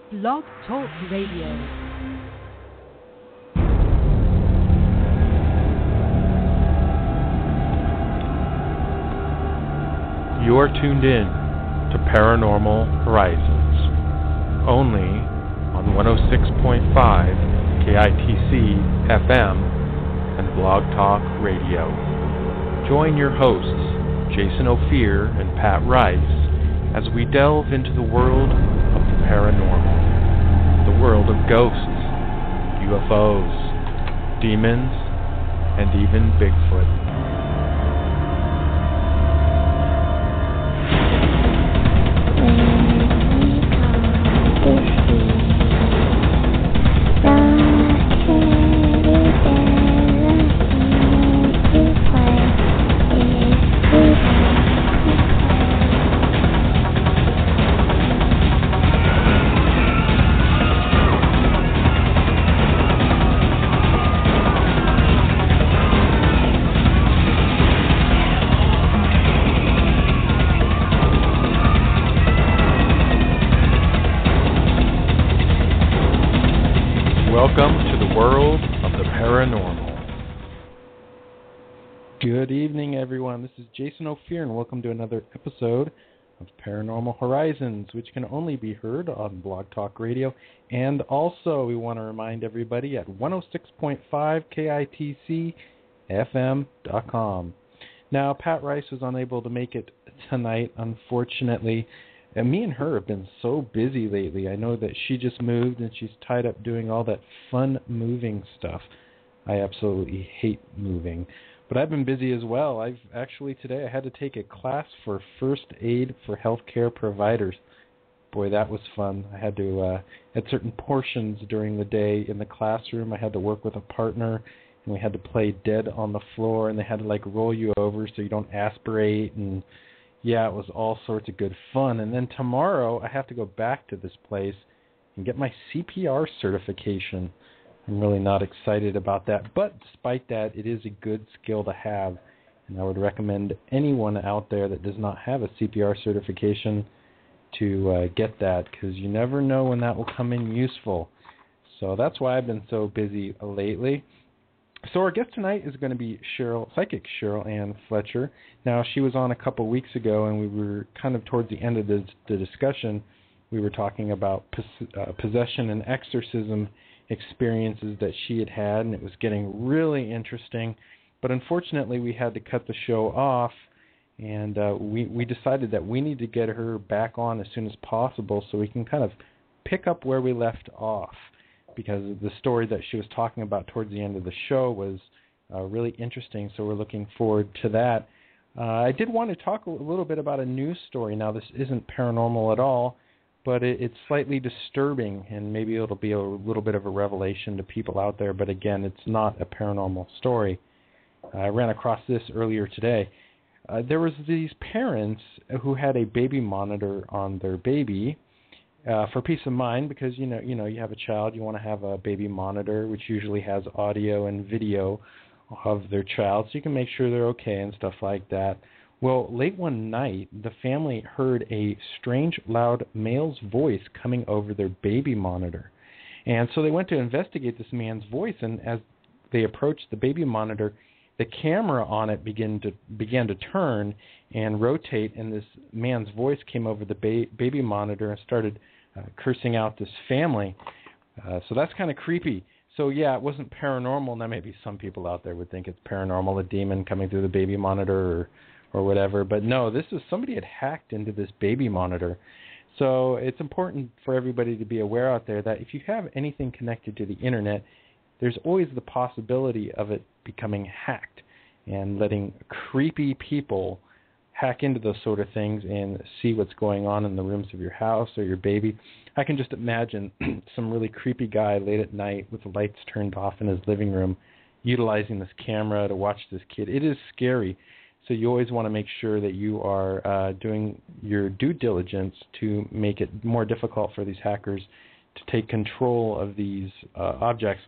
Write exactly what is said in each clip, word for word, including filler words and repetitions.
Blog Talk Radio. You are tuned in to Paranormal Horizons, only on one oh six point five K I T C F M and Blog Talk Radio. Join your hosts, Jason Ophir and Pat Rice, as we delve into the world of the paranormal, the world of ghosts, U F Os, demons, and even Bigfoot. Welcome to the world of the paranormal. Good evening, everyone. This is Jason Ophir, and welcome to another episode of Paranormal Horizons, which can only be heard on Blog Talk Radio. And also, we want to remind everybody at one oh six point five K I T C F M dot com. Now, Pat Rice was unable to make it tonight, unfortunately. And me and her have been so busy lately. I know that she just moved and she's tied up doing all that fun moving stuff. I absolutely hate moving. But I've been busy as well. I've actually today I had to take a class for first aid for healthcare providers. Boy, that was fun. I had to, uh, at certain portions during the day in the classroom, I had to work with a partner, and we had to play dead on the floor, and they had to like roll you over so you don't aspirate, and yeah, it was all sorts of good fun. And then tomorrow, I have to go back to this place and get my C P R certification. I'm really not excited about that. But despite that, it is a good skill to have. And I would recommend anyone out there that does not have a C P R certification to uh, get that, because you never know when that will come in useful. So that's why I've been so busy lately. So our guest tonight is going to be Cheryl, psychic Cheryl Ann Fletcher. Now, she was on a couple weeks ago, and we were kind of towards the end of the, the discussion. We were talking about pos- uh, possession and exorcism experiences that she had had, and it was getting really interesting. But unfortunately, we had to cut the show off, and uh, we, we decided that we need to get her back on as soon as possible so we can kind of pick up where we left off, because the story that she was talking about towards the end of the show was uh, really interesting, so we're looking forward to that. Uh, I did want to talk a little bit about a news story. Now, this isn't paranormal at all, but it, it's slightly disturbing, and maybe it'll be a little bit of a revelation to people out there, but again, it's not a paranormal story. I ran across this earlier today. Uh, there was these parents who had a baby monitor on their baby, Uh, for peace of mind, because you know, you know, you have a child, you want to have a baby monitor, which usually has audio and video of their child, so you can make sure they're okay and stuff like that. Well, late one night, the family heard a strange, loud male's voice coming over their baby monitor, and so they went to investigate this man's voice. And as they approached the baby monitor, the camera on it began to began to turn and rotate, and this man's voice came over the ba- baby monitor and started Uh, cursing out this family. Uh, so that's kind of creepy. So yeah, it wasn't paranormal. Now maybe some people out there would think it's paranormal, a demon coming through the baby monitor or, or whatever. But no, this is somebody had hacked into this baby monitor. So it's important for everybody to be aware out there that if you have anything connected to the internet, there's always the possibility of it becoming hacked and letting creepy people hack into those sort of things and see what's going on in the rooms of your house or your baby. I can just imagine some really creepy guy late at night with the lights turned off in his living room utilizing this camera to watch this kid. It is scary. So you always want to make sure that you are uh, doing your due diligence to make it more difficult for these hackers to take control of these uh, objects,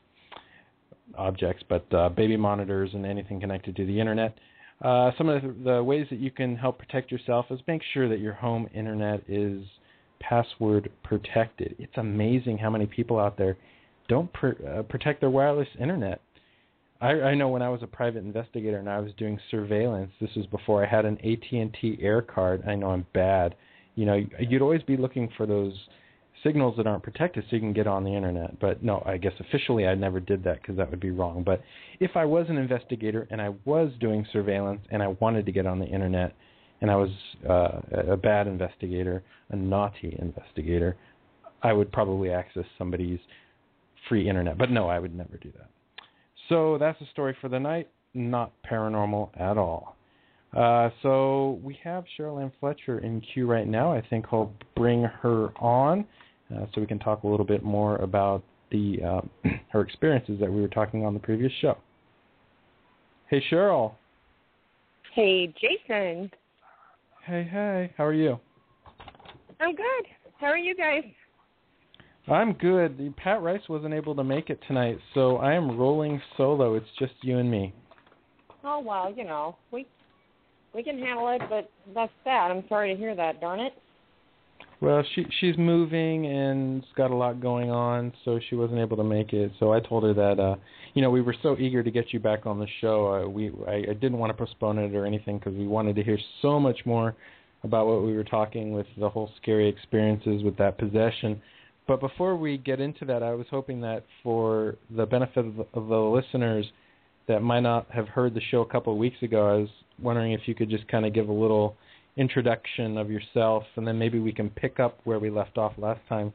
objects, but uh, baby monitors and anything connected to the internet. Uh, some of the ways that you can help protect yourself is make sure that your home internet is password protected. It's amazing how many people out there don't pr- uh, protect their wireless internet. I, I know when I was a private investigator and I was doing surveillance, this was before I had an A T and T Air card. I know I'm bad. You know, you'd always be looking for those signals that aren't protected so you can get on the internet. But no, I guess officially I never did that because that would be wrong. But if I was an investigator and I was doing surveillance and I wanted to get on the internet and I was uh, a bad investigator, a naughty investigator, I would probably access somebody's free internet. But no, I would never do that. So that's the story for the night, not paranormal at all. Uh, so we have Cheryl Ann Fletcher in queue right now. I think I'll bring her on uh, so we can talk a little bit more about the uh, her experiences that we were talking on the previous show. Hey, Cheryl. Hey, Jason. Hey, hey. How are you? I'm good. How are you guys? I'm good. Pat Rice wasn't able to make it tonight, so I am rolling solo. It's just you and me. Oh, well, you know, we we can handle it, but that's sad. I'm sorry to hear that, darn it. Well, she she's moving and it's got a lot going on, so she wasn't able to make it. So I told her that, uh, you know, we were so eager to get you back on the show. Uh, we I, I didn't want to postpone it or anything because we wanted to hear so much more about what we were talking with the whole scary experiences with that possession. But before we get into that, I was hoping that for the benefit of the, of the listeners that might not have heard the show a couple of weeks ago, I was wondering if you could just kind of give a little introduction of yourself, and then maybe we can pick up where we left off last time.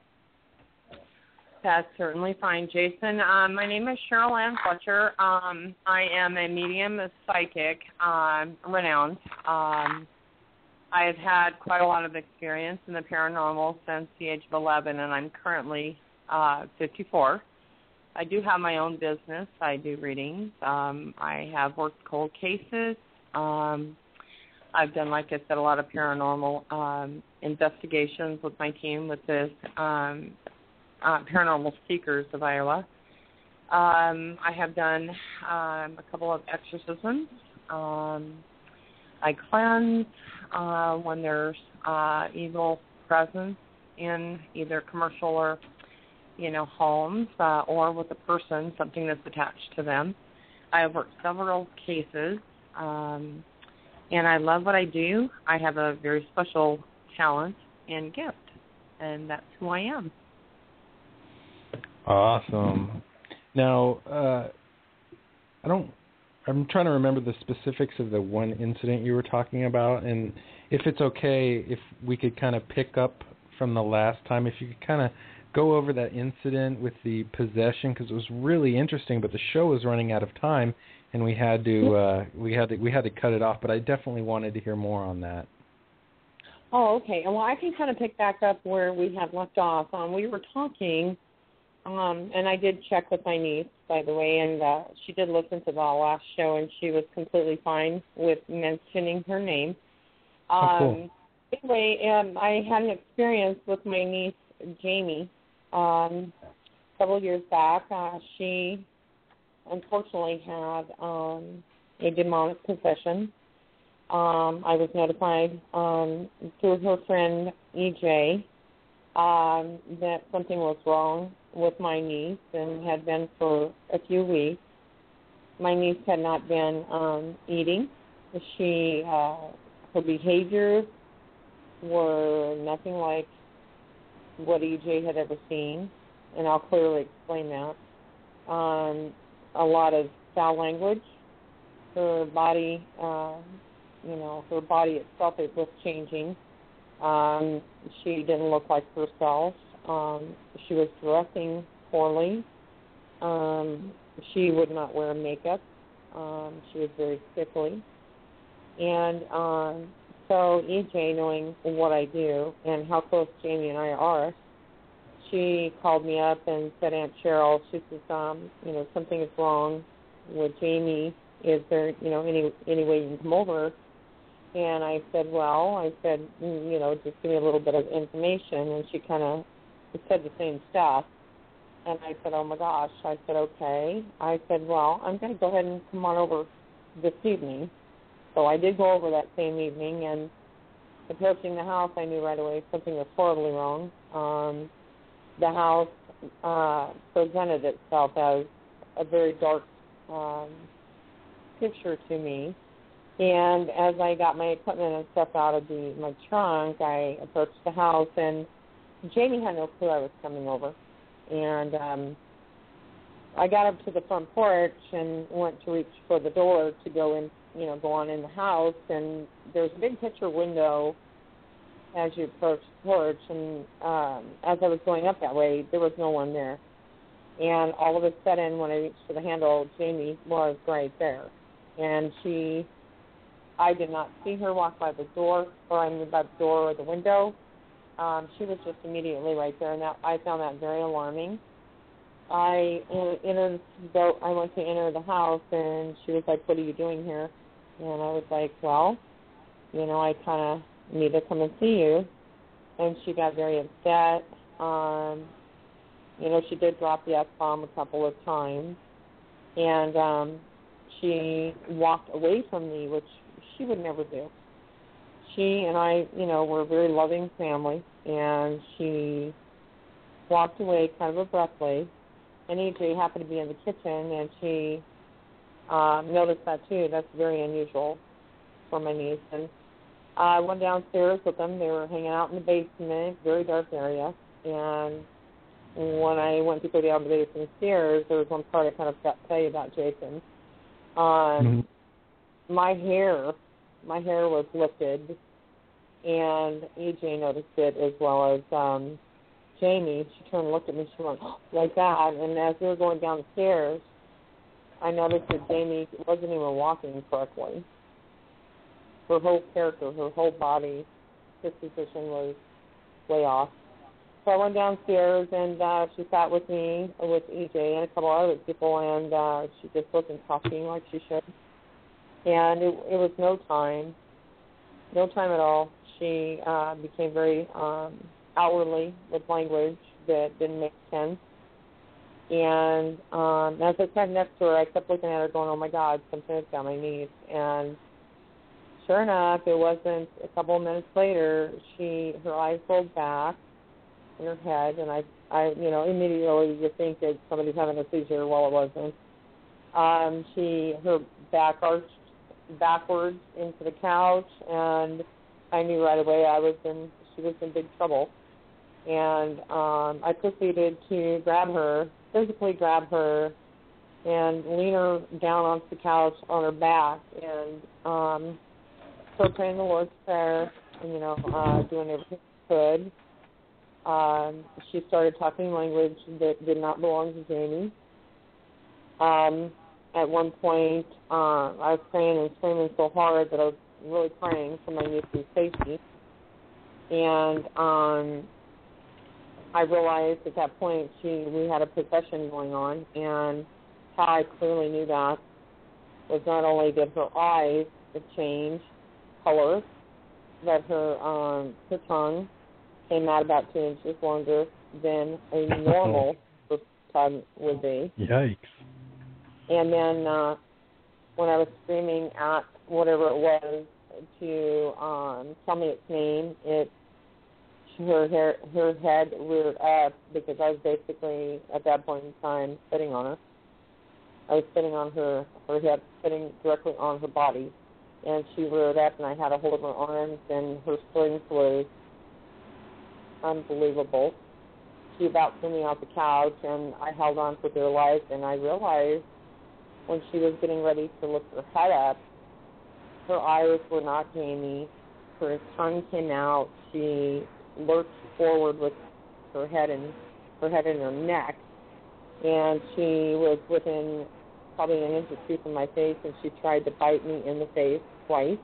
That's certainly fine, Jason. Um, my name is Cheryl Ann Fletcher. Um, I am a medium, a psychic, um, renowned. Um, I have had quite a lot of experience in the paranormal since the age of eleven, and I'm currently uh, fifty-four. I do have my own business. I do readings. Um, I have worked cold cases. Um, I've done, like I said, a lot of paranormal um, investigations with my team with the um, uh, Paranormal Seekers of Iowa. Um, I have done um, a couple of exorcisms. Um, I cleanse uh, when there's uh, evil presence in either commercial or, you know, homes uh, or with a person, something that's attached to them. I have worked several cases, um, and I love what I do. I have a very special talent and gift, and that's who I am. Awesome. Now, uh, I don't... I'm trying to remember the specifics of the one incident you were talking about, and if it's okay, if we could kind of pick up from the last time, if you could kind of go over that incident with the possession, because it was really interesting, but the show was running out of time, and we had to uh, we had to we had to cut it off. But I definitely wanted to hear more on that. Oh, okay. Well, I can kind of pick back up where we had left off. Um, we were talking. Um, and I did check with my niece, by the way, and uh, she did listen to the last show, and she was completely fine with mentioning her name. Um, oh, cool. Anyway, um, I had an experience with my niece, Jamie, um, several years back. Uh, she unfortunately had um, a demonic possession. Um, I was notified um, through her friend, E J, um, that something was wrong with my niece and had been for a few weeks. My niece had not been um, eating. She, uh, her behaviors were nothing like what E J had ever seen, and I'll clearly explain that. Um, a lot of foul language. Her body, uh, you know, her body itself, it was changing. Um, she didn't look like herself. Um, she was dressing poorly. Um, she would not wear makeup. Um, she was very sickly. And um, so E J, knowing what I do and how close Jamie and I are, she called me up and said, Aunt Cheryl, she says, um, you know, something is wrong with Jamie. Is there, you know, any any way you can come over? And I said, well, I said, you know, just give me a little bit of information. And she kind of said the same stuff. And I said, oh, my gosh. I said, okay. I said, well, I'm going to go ahead and come on over this evening. So I did go over that same evening, and approaching the house, I knew right away something was horribly wrong. Um, the house uh, presented itself as a very dark um, picture to me. And as I got my equipment and stuff out of the my trunk, I approached the house, and Jamie had no clue I was coming over. And um, I got up to the front porch and went to reach for the door to go in, you know, go on in the house. And there's a big picture window as you approach the porch. And um, as I was going up that way, there was no one there. And all of a sudden, when I reached for the handle, Jamie was right there. And she, I did not see her walk by the door, or I mean by the door or the window. Um, she was just immediately right there, and that, I found that very alarming. I entered, I went to enter the house, and she was like, "What are you doing here?" And I was like, "Well, you know, I kind of need to come and see you." And she got very upset. Um, you know, she did drop the F-bomb a couple of times, and um, she walked away from me, which she would never do. She and I, you know, were a very loving family, and she walked away kind of abruptly. And E J happened to be in the kitchen, and she uh, noticed that too. That's very unusual for my niece. And I went downstairs with them. They were hanging out in the basement, very dark area. And when I went to go down the basement stairs, there was one part I kind of got to tell you about, Jason. Um, mm-hmm. My hair, my hair was lifted, and E J noticed it as well as um, Jamie. She turned and looked at me. She went, oh, like that. And as we were going down the stairs, I noticed that Jamie wasn't even walking correctly. Her whole character, her whole body, his position was way off. So I went downstairs, and uh, she sat with me, with E J and a couple other people, and uh, she just wasn't talking like she should. And it, it was no time, no time at all. She uh, became very um, outwardly with language that didn't make sense. And um, as I sat next to her, I kept looking at her going, oh, my God, something has got my niece. And sure enough, it wasn't a couple of minutes later, she her eyes rolled back in her head, and I, I, you know, immediately you think that somebody's having a seizure. Well, it wasn't. Um, she, her back arched backwards into the couch, and I knew right away I was in, she was in big trouble. And um, I proceeded to grab her, physically grab her, and lean her down onto the couch on her back, and um, so praying the Lord's Prayer, and, you know, uh, doing everything she could. Um, she started talking language that did not belong to Jamie. Um, at one point, uh, I was praying and screaming so hard that I was really praying for my niece's safety. And um, I realized at that point she we had a possession going on, and how I clearly knew that was not only did her eyes change color, that her um, her tongue came out about two inches longer than a normal tongue would be. Yikes. And then uh, when I was screaming at whatever it was to um, tell me its name, it her hair, her head reared up, because I was basically at that point in time sitting on her. I was sitting on her, her head, sitting directly on her body, and she reared up, and I had a hold of her arms, and her strength was unbelievable. She about threw me off the couch, and I held on for dear life, and I realized when she was getting ready to lift her head up, her eyes were not Jamie. Her tongue came out. She lurched forward with her head and her head in her neck, and she was within probably an inch or two from my face, and she tried to bite me in the face twice.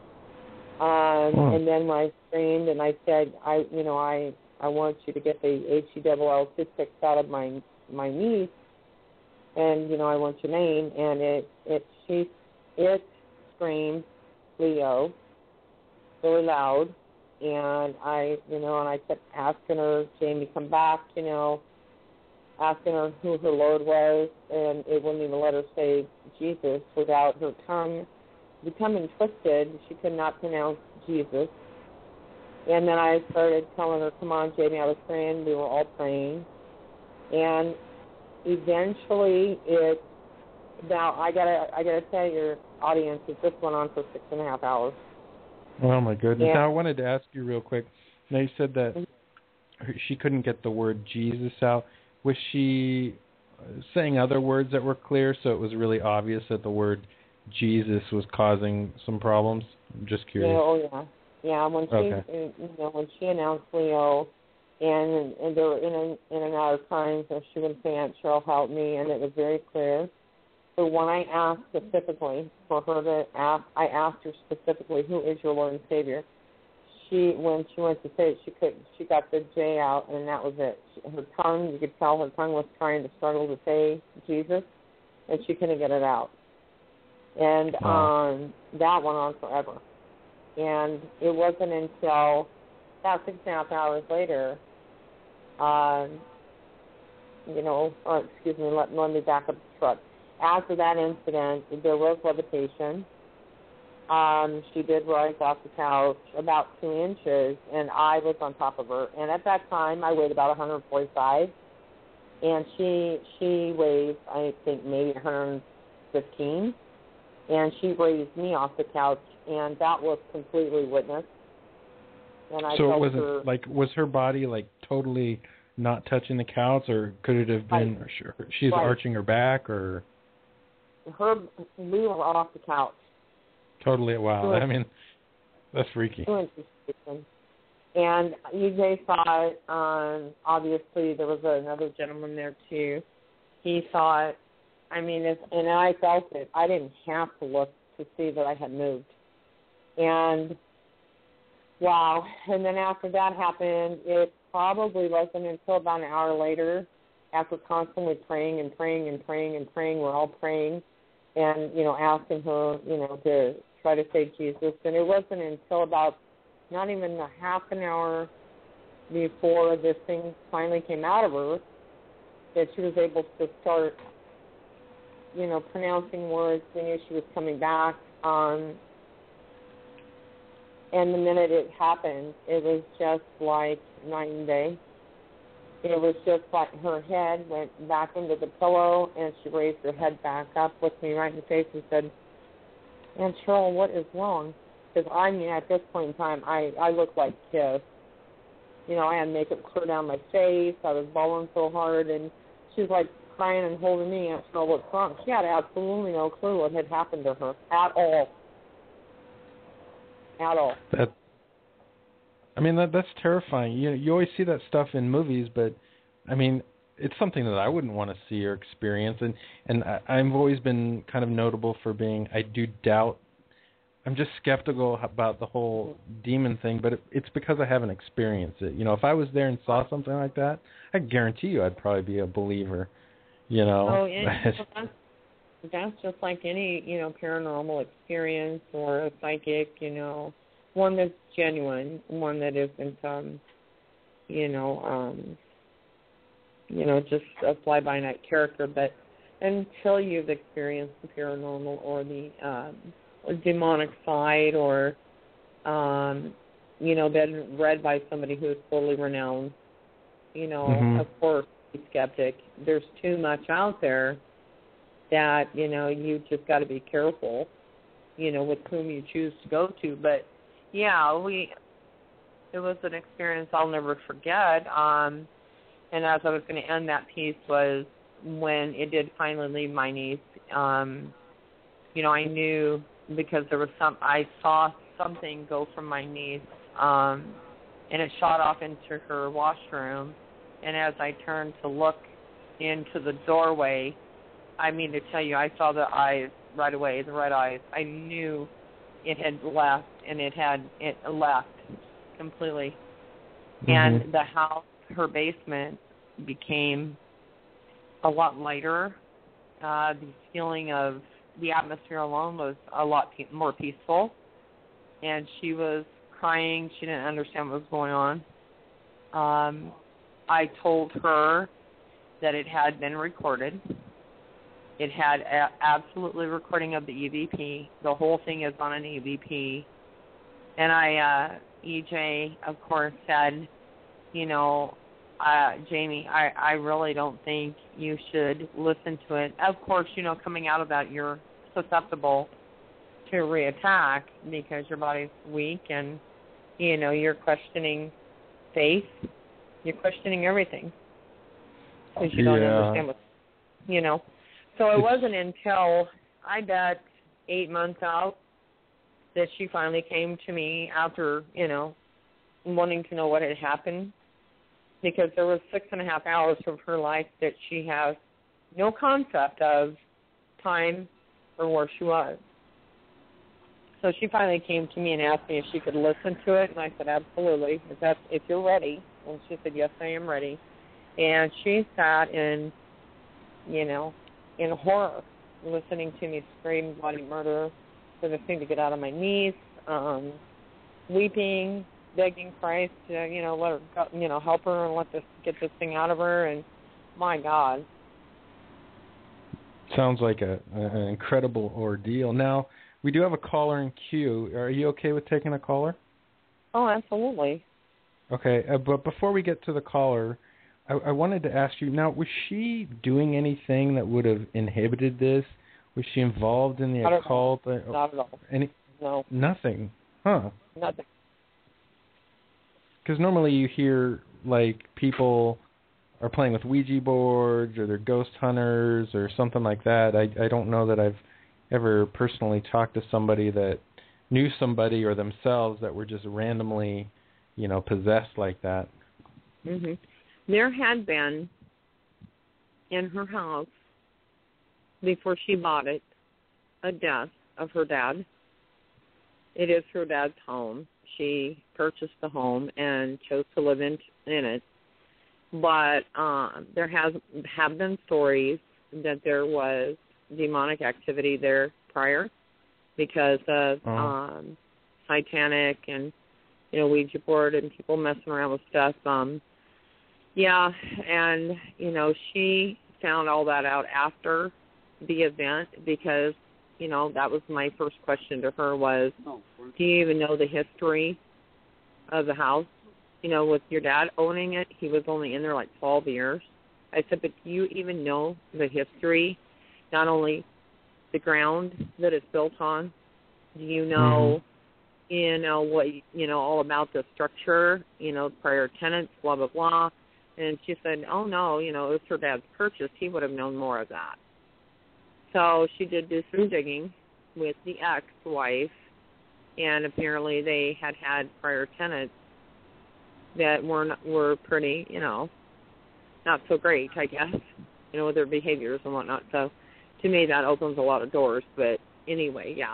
Um, oh. And then when I screamed and I said, I, you know, I, I want you to get the H E double L toothpicks out of my my niece, and you know, I want your name, and it it she it screamed Leo really loud, and I, you know, and I kept asking her, Jamie, come back, you know, asking her who her Lord was, and it wouldn't even let her say Jesus without her tongue becoming twisted. She could not pronounce Jesus. And then I started telling her, come on, Jamie, I was praying. We were all praying. And eventually it, now I gotta, I gotta tell your audience, it just went on for six and a half hours. Oh, my goodness. Yeah. Now, I wanted to ask you real quick. Now, you said that her- she couldn't get the word Jesus out. Was she saying other words that were clear, so it was really obvious that the word Jesus was causing some problems? I'm just Yeah, curious. oh yeah, yeah. When she, Okay. you know, when she announced Leo, and and there were in and in and out of times, and she would say, "Aunt Cheryl, help me," and it was very clear. So when I asked specifically for her to ask, I asked her specifically, "Who is your Lord and Savior?" She, when she went to say it, she could, she got the J out, and that was it. She, her tongue, you could tell her tongue was trying to struggle to say Jesus, and she couldn't get it out. And Wow. um, that went on forever. And it wasn't until about six and a half hours later, um, you know, or excuse me, let, let me back up the truck. After that incident, there was levitation. Um, she did rise off the couch about two inches, and I was on top of her. And at that time, I weighed about one forty-five, and she she weighed, I think, maybe one fifteen. And she raised me off the couch, and that was completely witnessed. And I So it told wasn't her, like, was her body like totally not touching the couch, or could it have been Right. or she's Right. arching her back, or her, we were off the couch. totally? Wow. Two I mean, that's freaky. Two inches. And you guys saw it. Um, obviously, there was another gentleman there too. He saw it. I mean, it's, and I felt it. I didn't have to look to see that I had moved. And wow. And then after that happened, it probably wasn't until about an hour later, after constantly praying and praying and praying and praying, we're all praying and, you know, asking her, you know, to try to say Jesus. And it wasn't until about not even a half an hour before this thing finally came out of her that she was able to start, you know, pronouncing words. We knew she was coming back. Um, and the minute it happened, it was just like night and day. It was just like her head went back into the pillow, and she raised her head back up, looked me right in the face, and said, "Aunt Cheryl, what is wrong?" Because, I mean, at this point in time, I, I looked like Kiss. You know, I had makeup clear down my face. I was bawling so hard, and she was, like, crying and holding me. Aunt Cheryl, what's wrong? She had absolutely no clue what had happened to her at all. At all. That, I mean, that that's terrifying. You you always see that stuff in movies, but I mean, it's something that I wouldn't want to see or experience. And and I, I've always been kind of notable for being, I do doubt. I'm just skeptical about the whole demon thing, but it, it's because I haven't experienced it. You know, if I was there and saw something like that, I guarantee you I'd probably be a believer. You know. Oh, and that's, that's just like any, you know, paranormal experience or a psychic, you know, one that's genuine, one that isn't, um, you know, um, you know, just a fly-by-night character. But until you've experienced the paranormal or the um, demonic side, or, um, you know, been read by somebody who is totally renowned, you know, Mm-hmm. of course, be skeptic. There's too much out there that, you know, you just got to be careful, you know, with whom you choose to go to. But, yeah, we, it was an experience I'll never forget. Um, and as I was going to end that piece was when it did finally leave my niece, um, you know, I knew because there was some, I saw something go from my niece, um, and it shot off into her washroom. And as I turned to look into the doorway, I mean to tell you, I saw the eyes right away, the red eyes. I knew it had left, and it had it left completely. Mm-hmm. And the house, her basement, became a lot lighter. Uh, the feeling of the atmosphere alone was a lot pe- more peaceful. And she was crying. She didn't understand what was going on. Um, I told her that it had been recorded. It had a- absolutely recording of the E V P. The whole thing is on an E V P. And I uh, E J, of course, said, you know, uh, Jamie, I, I really don't think you should listen to it. Of course, you know, coming out of that, you're susceptible to reattack because your body's weak and, you know, you're questioning faith. You're questioning everything because you don't yeah. understand what, you know. So it wasn't until, I bet, eight months out that she finally came to me after, you know, wanting to know what had happened, because there was six and a half hours of her life that she has no concept of time or where she was. So she finally came to me and asked me if she could listen to it, and I said, absolutely, if, that's, if you're ready. And she said, yes, I am ready. And she sat in, you know, in horror, listening to me scream bloody murder for the thing to get out of my niece, um, weeping, begging Christ to, you know, let her, you know, help her and let this get this thing out of her. And my God, sounds like a, a an incredible ordeal. Now we do have a caller in queue. Are you okay with taking a caller? Oh, absolutely. Okay, uh, but before we get to the caller, I, I wanted to ask you. Now, was she doing anything that would have inhibited this? Was she involved in the Not occult? At all. Not at all. Any? No. Nothing. Huh. Nothing. Because normally you hear, like, people are playing with Ouija boards or they're ghost hunters or something like that. I, I don't know that I've ever personally talked to somebody that knew somebody or themselves that were just randomly, you know, possessed like that. Mhm. There had been in her house, before she bought it, a death of her dad. It is her dad's home. She purchased the home and chose to live in in it. But uh, there has have been stories that there was demonic activity there prior because of uh-huh. um, satanic and, you know, Ouija board and people messing around with stuff. Um, yeah, and, you know, she found all that out after the event because, you know, that was my first question to her was, do you even know the history of the house? You know, with your dad owning it, he was only in there like twelve years. I said, but do you even know the history, not only the ground that it's built on? Do you know, mm-hmm. you know, what, you know, all about the structure, you know, prior tenants, blah, blah, blah. And she said, oh, no, you know, it was her dad's purchase. He would have known more of that. So she did do some digging with the ex-wife, and apparently they had had prior tenants that were not, were pretty, you know, not so great, I guess, you know, with their behaviors and whatnot. So to me, that opens a lot of doors. But anyway, yeah.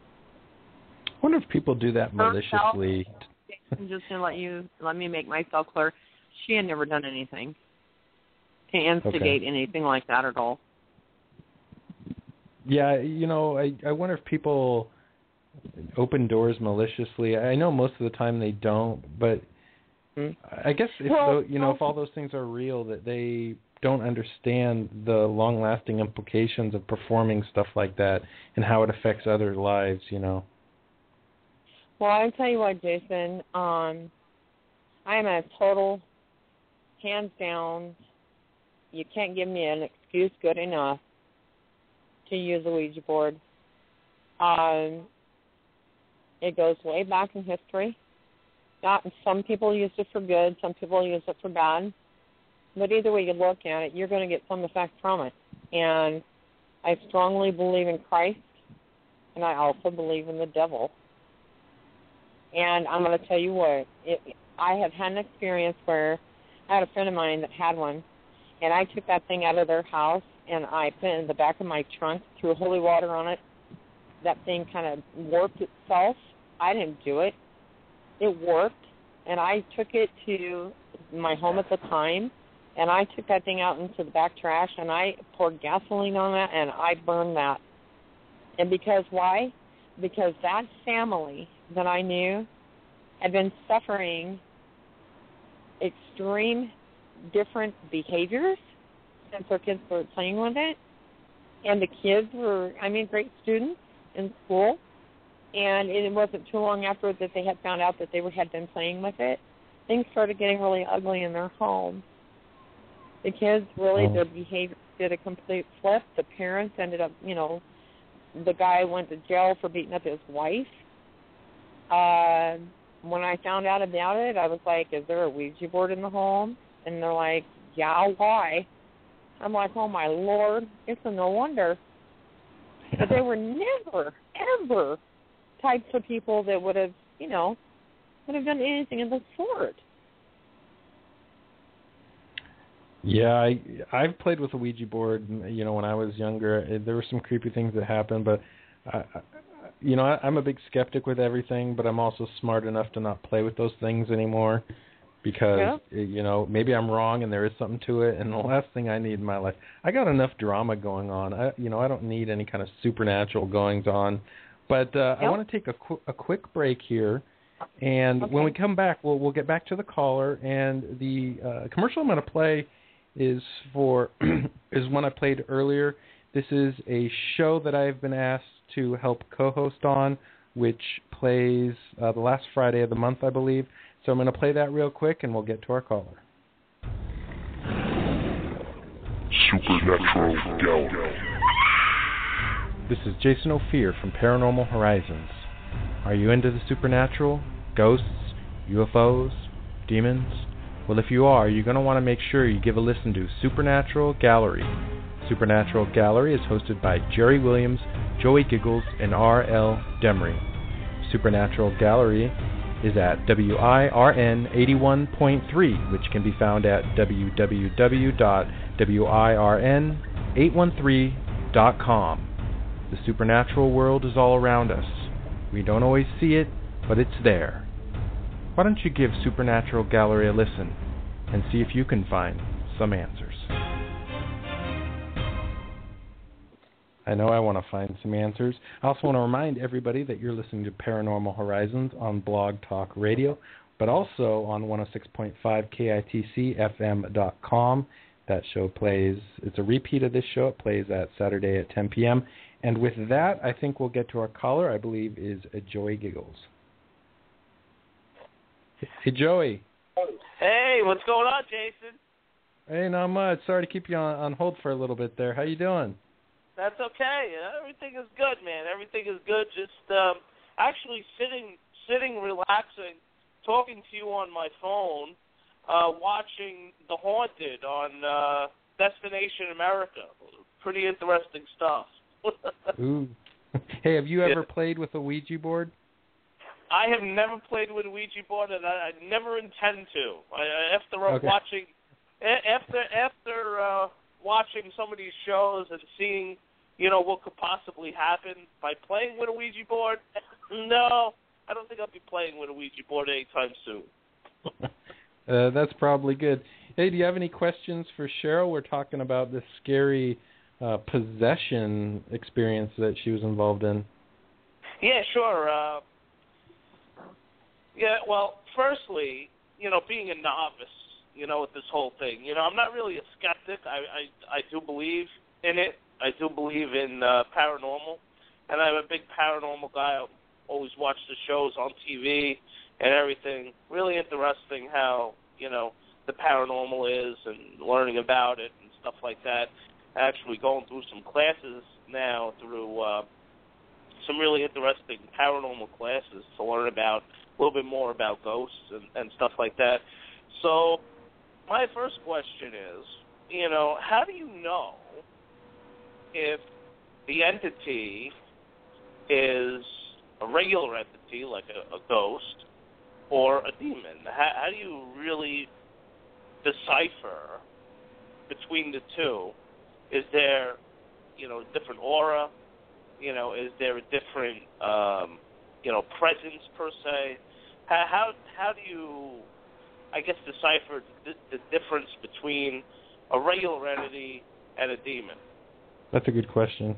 I wonder if people do that maliciously. Herself, just to let you let me make myself clear, she had never done anything to instigate okay. anything like that at all. Yeah, you know, I, I wonder if people open doors maliciously. I know most of the time they don't, but hmm. I guess if well, the, you know if all those things are real, that they don't understand the long-lasting implications of performing stuff like that and how it affects other lives. You know. Well, I tell you what, Jason. Um, I am a total, hands down. You can't give me an excuse good enough to use a Ouija board. Um, it goes way back in history. Not some people use it for good, some people use it for bad. But either way you look at it, you're going to get some effect from it. And I strongly believe in Christ, and I also believe in the devil. And I'm going to tell you what, it, I have had an experience where I had a friend of mine that had one, and I took that thing out of their house, and I put it in the back of my trunk, threw holy water on it. That thing kind of warped itself. I didn't do it. It worked, and I took it to my home at the time, and I took that thing out into the back trash, and I poured gasoline on that, and I burned that. And because why? Because that family that I knew had been suffering extreme different behaviors since their kids were playing with it. And the kids were, I mean, great students in school. and it wasn't too long after that they had found out that they had been playing with it. Things started getting really ugly in their home. The kids really, their behavior did a complete flip. The parents ended up, you know, the guy went to jail for beating up his wife. Uh, when I found out about it, I was like, is there a Ouija board in the home? And they're like, yeah, why? I'm like, oh, my Lord, it's a no wonder. But they were never, ever types of people that would have, you know, would have done anything of the sort. Yeah, I I've played with a Ouija board. You know, when I was younger, there were some creepy things that happened. But I, I, you know, I, I'm a big skeptic with everything. But I'm also smart enough to not play with those things anymore, because yeah. you know, maybe I'm wrong and there is something to it. And the last thing I need in my life, I got enough drama going on. I, you know, I don't need any kind of supernatural goings on. But uh, yep. I want to take a qu- a quick break here. And okay. when we come back, we'll we'll get back to the caller. And the uh, commercial I'm going to play is for is one I played earlier. This is a show that I've been asked to help co-host on, which plays uh, the last Friday of the month, I believe. So I'm going to play that real quick, and we'll get to our caller. Supernatural Gallery. This is Jason Ophir from Paranormal Horizons. Are you into the supernatural? Ghosts? U F Os? Demons? Well, if you are, you're going to want to make sure you give a listen to Supernatural Gallery. Supernatural Gallery is hosted by Jerry Williams, Joey Giggles, and R L Demery. Supernatural Gallery is at W I R N eighty-one point three, which can be found at w w w dot w i r n eight one three dot com. The supernatural world is all around us. We don't always see it, but it's there. Why don't you give Supernatural Gallery a listen and see if you can find some answers? I know I want to find some answers. I also want to remind everybody that you're listening to Paranormal Horizons on Blog Talk Radio, but also on one oh six point five K I T C F M dot com. That show plays, it's a repeat of this show. It plays at Saturday at ten p.m. And with that, I think we'll get to our caller, I believe, is Joey Giggles. Hey, Joey. Hey, what's going on, Jason? Hey, not much. Sorry to keep you on, on hold for a little bit there. How you doing? That's okay. Everything is good, man. Everything is good. Just um, actually sitting, sitting, relaxing, talking to you on my phone, uh, watching The Haunted on uh, Destination America. Pretty interesting stuff. Ooh. Hey, have you ever yeah. played with a Ouija board? I have never played with a Ouija board, and I, I never intend to. I, after uh, okay. watching, after after uh, watching some of these shows and seeing, you know, what could possibly happen by playing with a Ouija board, no, I don't think I'll be playing with a Ouija board anytime soon. uh, that's probably good. Hey, do you have any questions for Cheryl? We're talking about this scary uh, possession experience that she was involved in. Yeah, sure. Uh, Yeah, well, firstly, you know, being a novice, you know, with this whole thing, you know, I'm not really a skeptic. I I, I do believe in it. I do believe in uh, paranormal, and I'm a big paranormal guy. I always watch the shows on T V and everything. Really interesting how, you know, the paranormal is and learning about it and stuff like that. Actually going through some classes now through uh, some really interesting paranormal classes to learn about a little bit more about ghosts and, and stuff like that. So my first question is, you know, how do you know if the entity is a regular entity, like a, a ghost, or a demon? How, how do you really decipher between the two? Is there, you know, a different aura? You know, is there a different, um, you know, presence per se? How, how how do you, I guess, decipher the, the difference between a regular entity and a demon? That's a good question.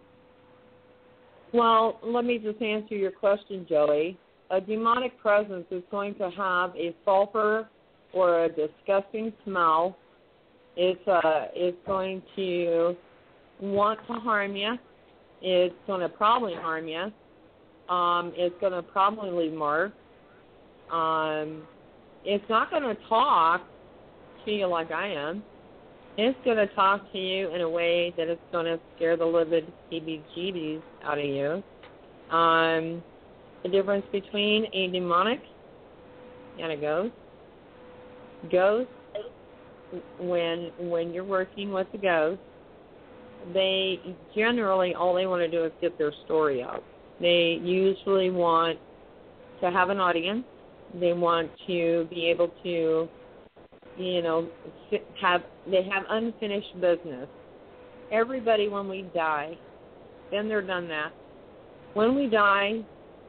Well, let me just answer your question, Joey. A demonic presence is going to have a sulfur or a disgusting smell. It's uh, it's going to want to harm you. It's going to probably harm you. Um, it's going to probably leave marks. Um, it's not going to talk to you like I am. It's going to talk to you in a way that it's going to scare the livid heebie-jeebies out of you. Um, the difference between a demonic and a ghost. Ghost, when when you're working with a ghost, they generally, all they want to do is get their story out. They usually want to have an audience. They want to be able to, you know, have, they have unfinished business. Everybody, when we die, then they're done that. When we die,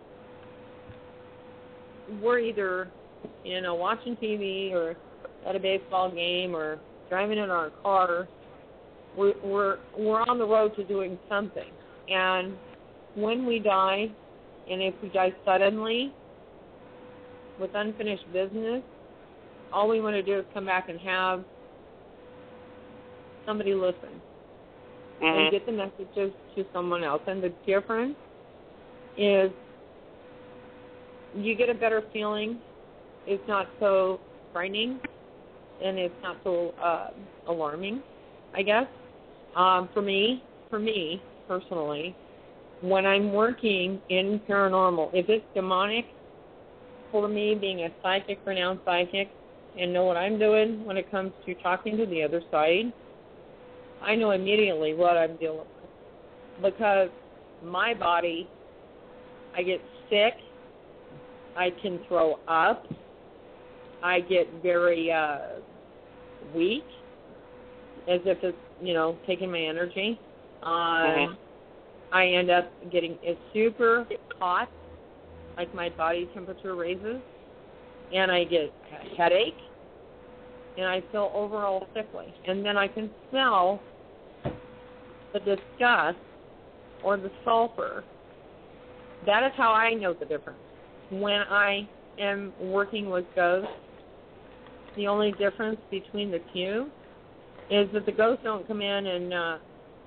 we're either, you know, watching T V or at a baseball game or driving in our car. We're, we're, we're on the road to doing something. And when we die, and if we die suddenly with unfinished business, all we want to do is come back and have somebody listen mm-hmm. and get the messages to someone else. And the difference is you get a better feeling. It's not so frightening, and it's not so uh, alarming, I guess. Um, for me, for me personally, when I'm working in paranormal, if it's demonic, for me being a psychic, renowned psychic, and know what I'm doing when it comes to talking to the other side, I know immediately what I'm dealing with. Because my body, I get sick, I can throw up, I get very uh, weak, as if it's, you know, taking my energy. Um, mm-hmm. I end up getting it's super hot, like my body temperature raises, and I get a headache, and I feel overall sickly. And then I can smell the disgust or the sulfur. That is how I know the difference. When I am working with ghosts, the only difference between the two is that the ghosts don't come in and uh,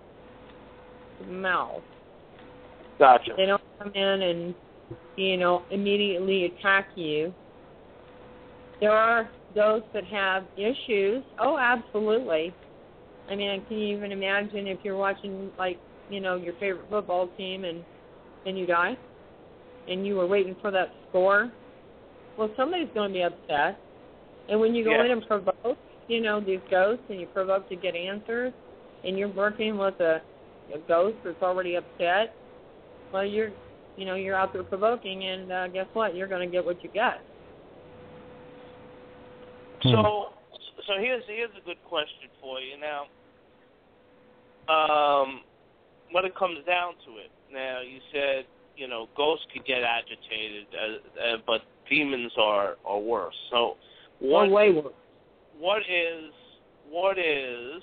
smell. Gotcha. They don't come in and, you know, immediately attack you. There are ghosts that have issues. Oh, absolutely. I mean, can you even imagine if you're watching, like, you know, your favorite football team and, and you die and you were waiting for that score? Well, somebody's going to be upset. And when you go yeah. in and provoke, you know, these ghosts, and you provoke to get answers, and you're working with a, a ghost that's already upset, well, you're, you know, you're out there provoking, and uh, guess what? You're going to get what you get. So, so here's here's a good question for you. Now, um, when it comes down to it, now you said, you know, ghosts could get agitated, uh, uh, but demons are, are worse. So, what? Oh, way worse. What is what is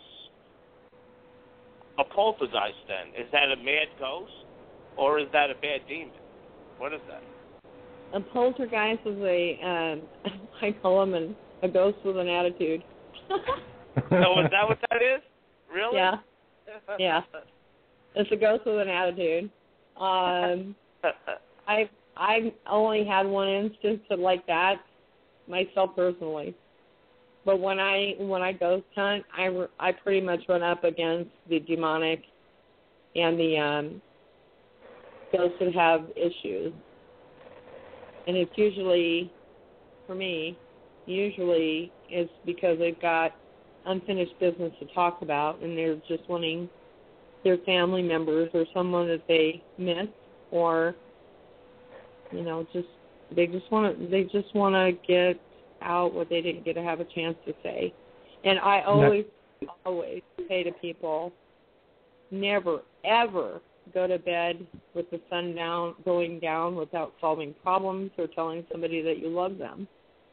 a poltergeist then? Is that a mad ghost, or is that a bad demon? What is that? A poltergeist is a, um, I call them an, a ghost with an attitude. So is that what that is? Really? Yeah. Yeah. It's a ghost with an attitude. Um, I I only had one instance of like that myself personally. But when I when I ghost hunt, I, I pretty much run up against the demonic and the um, ghosts that have issues. And it's usually, for me, usually it's because they've got unfinished business to talk about, and they're just wanting their family members or someone that they miss, or you know, just they just want to they just want to get out what they didn't get to have a chance to say. And I always, no. always say to people, never, ever go to bed with the sun down, going down without solving problems or telling somebody that you love them.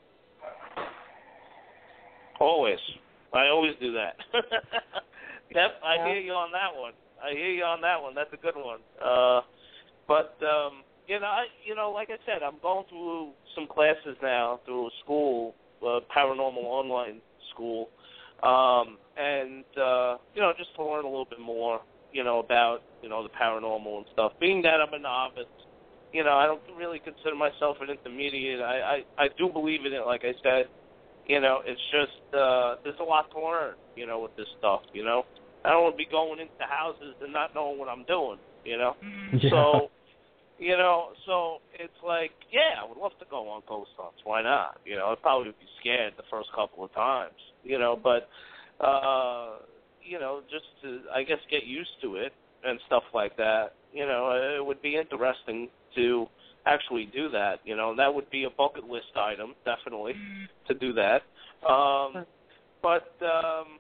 Always. I always do that. Yep, I yeah. hear you on that one. I hear you on that one. That's a good one. Uh, but, um, you know, I, you know, like I said, I'm going through some classes now through a school, uh, paranormal online school, um, and, uh, you know, just to learn a little bit more, you know, about, you know, the paranormal and stuff. Being that I'm a novice, you know, I don't really consider myself an intermediate. I, I, I do believe in it, like I said. You know, it's just, uh, there's a lot to learn, you know, with this stuff, you know. I don't want to be going into houses and not knowing what I'm doing, you know. Yeah. So, you know, so it's like, yeah, I would love to go on ghost hunts. Why not? You know, I'd probably be scared the first couple of times, you know, but, uh, you know, just to, I guess, get used to it and stuff like that, you know, it would be interesting to actually do that, you know. That would be a bucket list item, definitely, to do that. Um, but, um,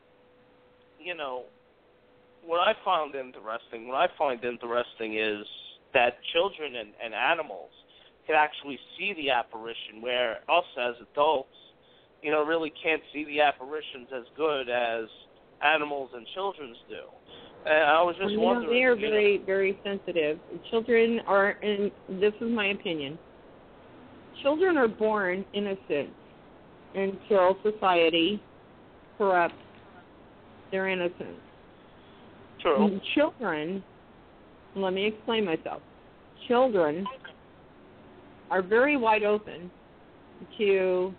you know, what I found interesting, what I find interesting is that children and, and animals can actually see the apparition, where us as adults, you know, really can't see the apparitions as good as animals and children do. And I was just well, you wondering. know, they are you very, know, very sensitive. Children are, and this is my opinion, children are born innocent until society corrupts their innocence. True. Children, let me explain myself. Children are very wide open to,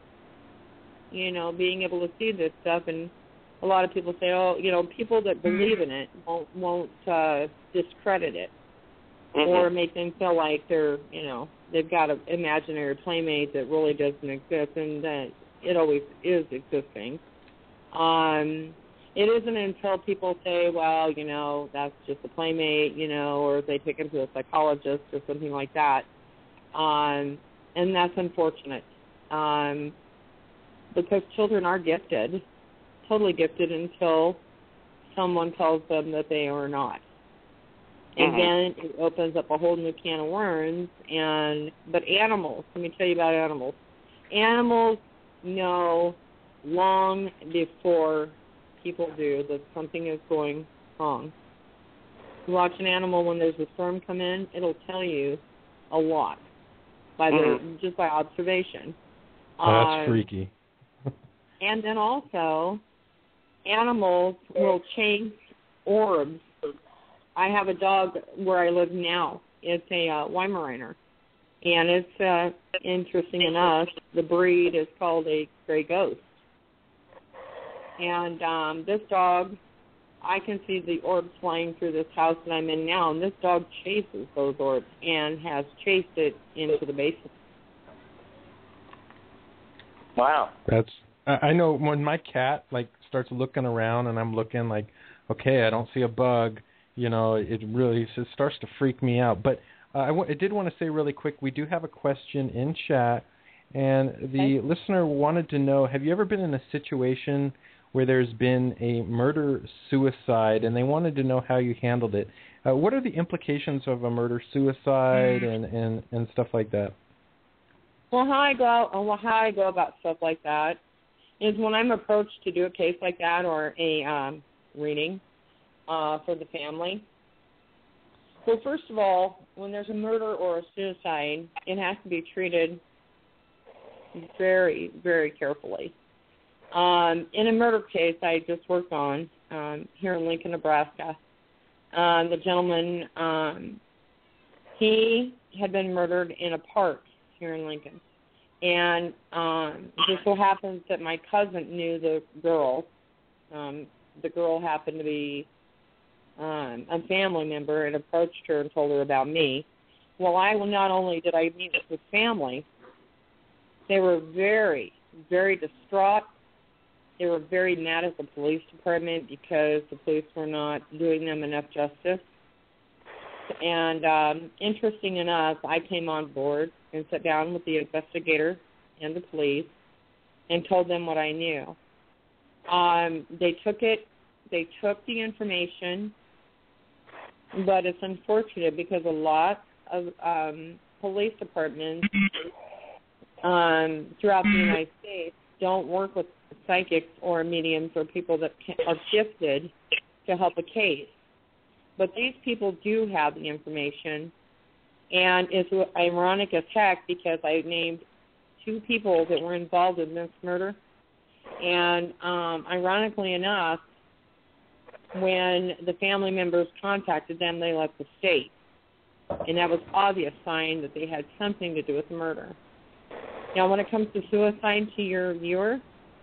you know, being able to see this stuff, and a lot of people say, oh, you know, people that believe in it won't, won't uh, discredit it mm-hmm. or make them feel like they're, you know, they've got an imaginary playmate that really doesn't exist, and that it always is existing. Um, it isn't until people say, well, you know, that's just a playmate, you know, or they take them to a psychologist or something like that. Um, and that's unfortunate um, because children are gifted, totally gifted, until someone tells them that they are not. And mm-hmm. then it opens up a whole new can of worms. And but animals, let me tell you about animals. Animals know long before people do that something is going wrong. You watch an animal when there's a storm come in, it'll tell you a lot by their mm-hmm. just by observation. Oh, that's um, freaky. And then also, animals will chase orbs. I have a dog where I live now. It's a uh, Weimaraner. And it's, uh, interesting enough, the breed is called a gray ghost. And um, this dog, I can see the orbs flying through this house that I'm in now, and this dog chases those orbs and has chased it into the basement. Wow. That's, I know when my cat, like, starts looking around and I'm looking like, okay, I don't see a bug, you know, it really it starts to freak me out. But uh, I, w- I did want to say really quick, we do have a question in chat, and the okay. listener wanted to know, have you ever been in a situation where there's been a murder-suicide, and they wanted to know how you handled it. Uh, what are the implications of a murder-suicide and, and, and stuff like that? Well, how I go, well, how I go about stuff like that is when I'm approached to do a case like that or a um, reading uh, for the family. Well, first of all, when there's a murder or a suicide, it has to be treated very, very carefully. Um, in a murder case I just worked on um, here in Lincoln, Nebraska, um, the gentleman, um, he had been murdered in a park here in Lincoln. And um, it just so happens that my cousin knew the girl. Um, the girl happened to be um, a family member and approached her and told her about me. Well, I not only did I meet with the family, they were very, very distraught. They were very mad at the police department because the police were not doing them enough justice. And um, interesting enough, I came on board and sat down with the investigator and the police and told them what I knew. Um, they took it, they took the information, but it's unfortunate because a lot of um, police departments um, throughout the United States don't work with psychics or mediums or people that can, are gifted to help a case. But these people do have the information, and it's ironic as heck because I named two people that were involved in this murder, and um, ironically enough, when the family members contacted them, they left the state. and that was obvious sign that they had something to do with the murder. Now, when it comes to suicide, to your viewer,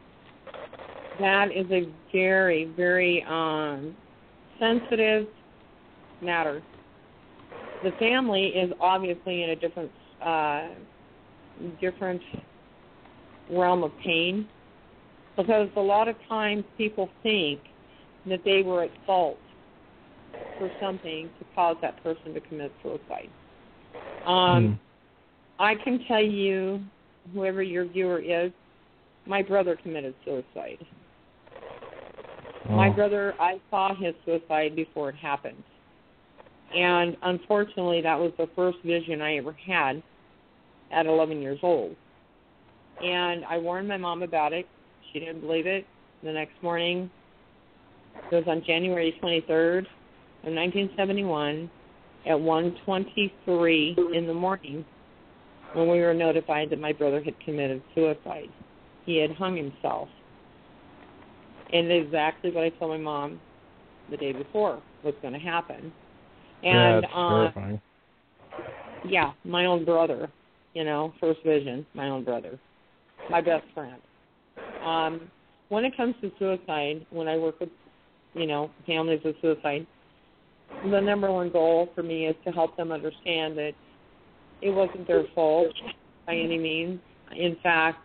that is a very, very um, sensitive matter. The family is obviously in a different, uh, different realm of pain, because a lot of times people think that they were at fault for something to cause that person to commit suicide. Um, mm. I can tell you, whoever your viewer is, my brother committed suicide. Oh. My brother, I saw his suicide before it happened. And unfortunately, that was the first vision I ever had at eleven years old. And I warned my mom about it. She didn't believe it. The next morning, it was on January twenty-third of nineteen seventy-one at one twenty-three in the morning when we were notified that my brother had committed suicide. He had hung himself. And exactly what I told my mom the day before was going to happen. And, yeah, that's um, terrifying. Yeah, my own brother, you know, first vision, my own brother, my best friend. Um, when it comes to suicide, when I work with, you know, families with suicide, the number one goal for me is to help them understand that it wasn't their fault by any means. In fact,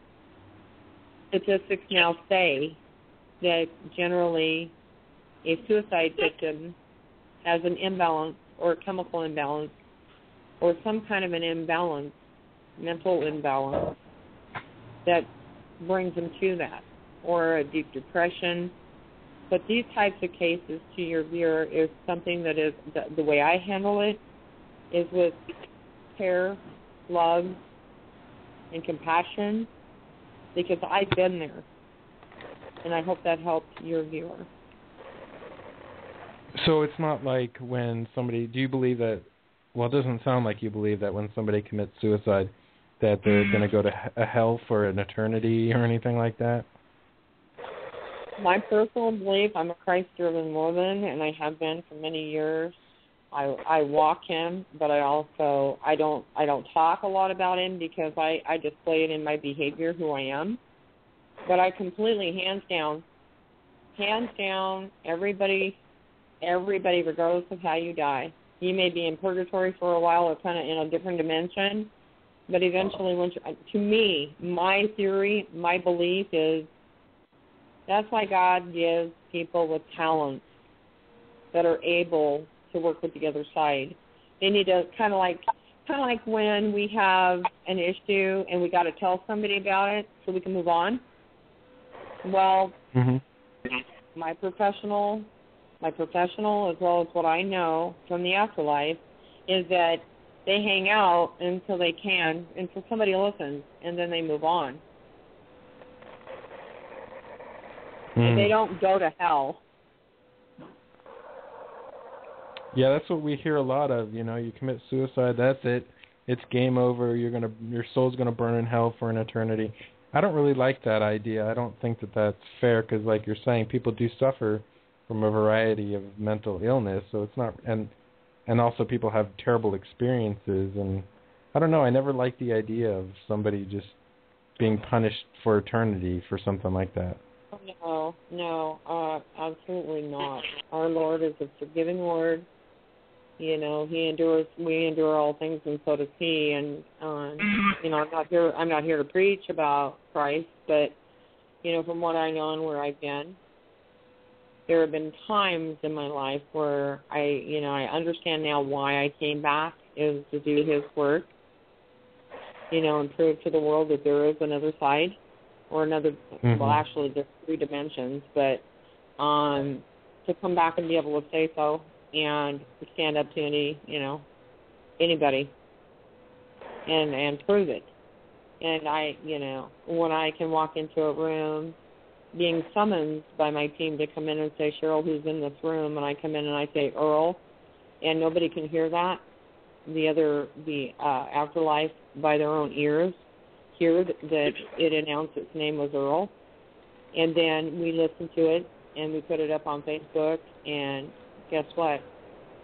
statistics now say that generally a suicide victim has an imbalance or a chemical imbalance or some kind of an imbalance, mental imbalance, that brings them to that, or a deep depression. But these types of cases, to your viewer, is something that is, the, the way I handle it is with care, love, and compassion, because I've been there. And I hope that helped your viewer. So it's not like when somebody, do you believe that, well, it doesn't sound like you believe that when somebody commits suicide that they're going to go to a hell for an eternity or anything like that? My personal belief, I'm a Christ-driven woman, and I have been for many years. I I walk him, but I also, I don't I don't talk a lot about him because I, I display it in my behavior, who I am. But I completely, hands down, hands down, everybody, everybody, regardless of how you die, you may be in purgatory for a while or kind of in a different dimension, but eventually, once you, to me, my theory, my belief is that's why God gives people with talents that are able to work with the other side. They need to kind of like, kind of like when we have an issue and we got to tell somebody about it so we can move on. Well, mm-hmm. my professional, my professional, as well as what I know from the afterlife, is that they hang out until they can, until somebody listens, and then they move on. Mm. They don't go to hell. Yeah, that's what we hear a lot of. You know, you commit suicide, that's it. It's game over. You're gonna, your soul's gonna burn in hell for an eternity. I don't really like that idea. I don't think that that's fair because, like you're saying, people do suffer from a variety of mental illness. So it's not, and and also people have terrible experiences. And I don't know. I never liked the idea of somebody just being punished for eternity for something like that. No, no, uh, absolutely not. Our Lord is a forgiving Lord. You know, He endures. We endure all things, and so does He. And um, you know, I'm not here. I'm not here to preach about Christ, but you know, from what I know and where I've been, there have been times in my life where I, you know, I understand now why I came back is to do His work. You know, and prove to the world that there is another side. Or another, mm-hmm. well, actually, there's three dimensions, but um, to come back and be able to say so and to stand up to any, you know, anybody and and prove it. And I, you know, when I can walk into a room being summoned by my team to come in and say, Cheryl, who's in this room? And I come in and I say, Earl, and nobody can hear that, the other, the uh, afterlife by their own ears, hear that it announced its name was Earl, and then we listened to it and we put it up on Facebook, and guess what?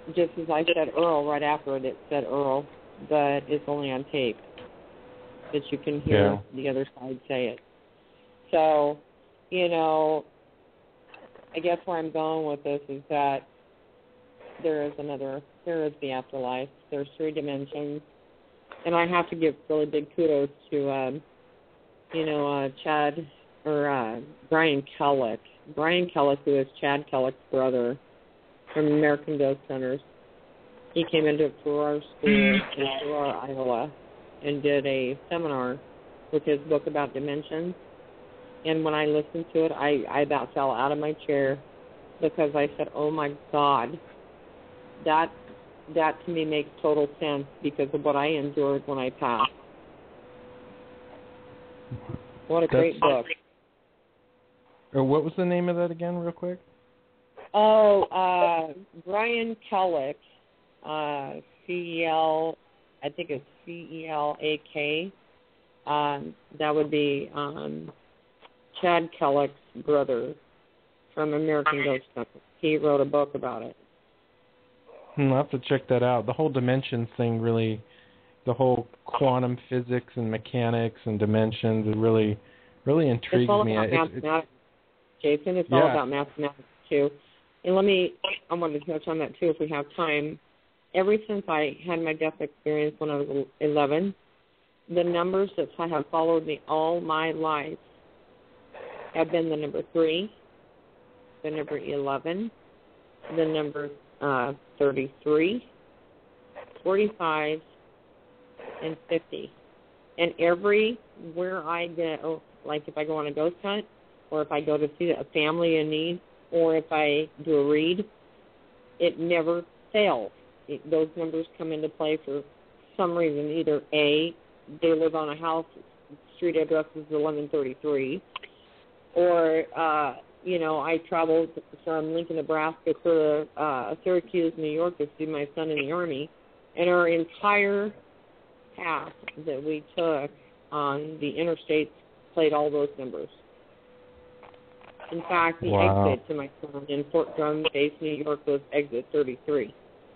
just as I said Earl right after it, it said Earl, but it's only on tape that you can hear Yeah. the other side say it. So, you know, I guess where I'm going with this is that there is another, there is the afterlife. There's three dimensions. And I have to give really big kudos to, um, you know, uh, Chad, or uh, Brian Kellick. Brian Kellick, who is Chad Kellick's brother from American Ghost Hunters. He came into Farrar School in Farrar, Iowa, and did a seminar with his book about dimensions. And when I listened to it, I, I about fell out of my chair because I said, oh, my God, that that to me makes total sense because of what I endured when I passed. What a great book. Or what was the name of that again, real quick? Oh, uh, Brian Kellick, uh, C E L, I think it's C E L A K. Um, that would be um, Chad Kellick's brother from American Ghost Hunters. He wrote a book about it. Hmm, I'll have to check that out. The whole dimensions thing really, the whole quantum physics and mechanics and dimensions, it really, really intrigues it's all me. About It's, mathematics, it's, Jason. It's yeah. all about mathematics, too. And let me, I wanted to touch on that, too, if we have time. Ever since I had my death experience when I was eleven, the numbers that have followed me all my life have been the number three, the number eleven, the number uh, thirty-three, forty-five, and fifty. And everywhere I go, like if I go on a ghost hunt, or if I go to see a family in need, or if I do a read, it never fails. It, those numbers come into play for some reason. Either A, they live on a house, street address is eleven thirty-three, or, uh, you know, I traveled from Lincoln, Nebraska to uh, Syracuse, New York to see my son in the Army, and our entire path that we took on the interstates played all those numbers. In fact, the Wow. exit to my son in Fort Drum Base, New York was exit thirty-three.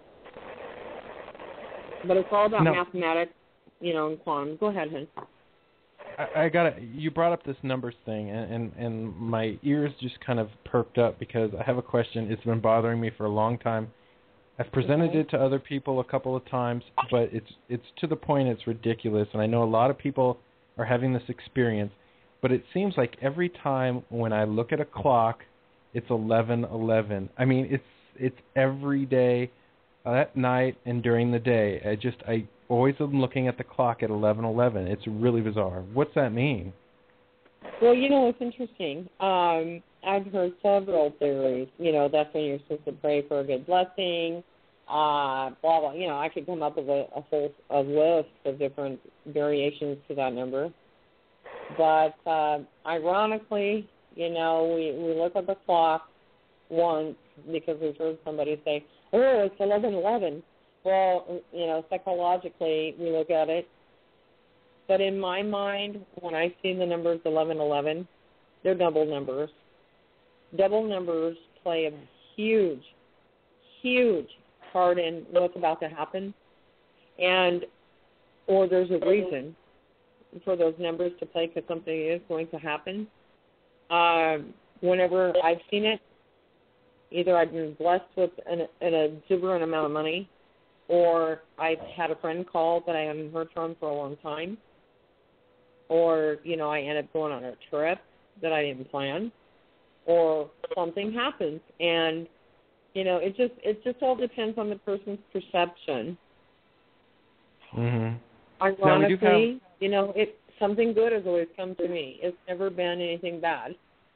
But it's all about No. mathematics, you know, and quantum. Go ahead, hon. I, I got it. You brought up this numbers thing, and, and, and my ears just kind of perked up because I have a question. It's been bothering me for a long time. I've presented Okay. it to other people a couple of times, but it's it's to the point it's ridiculous, and I know a lot of people are having this experience, but it seems like every time when I look at a clock, it's eleven eleven. I mean, it's it's every day, uh, at night and during the day. I just I always am looking at the clock at eleven eleven. It's really bizarre. What's that mean? Well, you know, it's interesting. Um, I've heard several theories. You know, that's when you're supposed to pray for a good blessing, uh, blah, blah. You know, I could come up with a, a whole a list of different variations to that number. But uh, ironically, you know, we, we look at the clock once because we've heard somebody say, oh, it's eleven eleven. Well, you know, psychologically, we look at it. But in my mind, when I see the numbers eleven eleven, they're double numbers. Double numbers play a huge, huge part in what's about to happen. And, or there's a reason for those numbers to play because something is going to happen. Um, whenever I've seen it, either I've been blessed with an, an exuberant amount of money, or I've had a friend call that I haven't heard from for a long time, or, you know, I end up going on a trip that I didn't plan, or something happens. And, you know, it just it just all depends on the person's perception. Mm-hmm. Ironically, have... you know, it something good has always come to me. It's never been anything bad.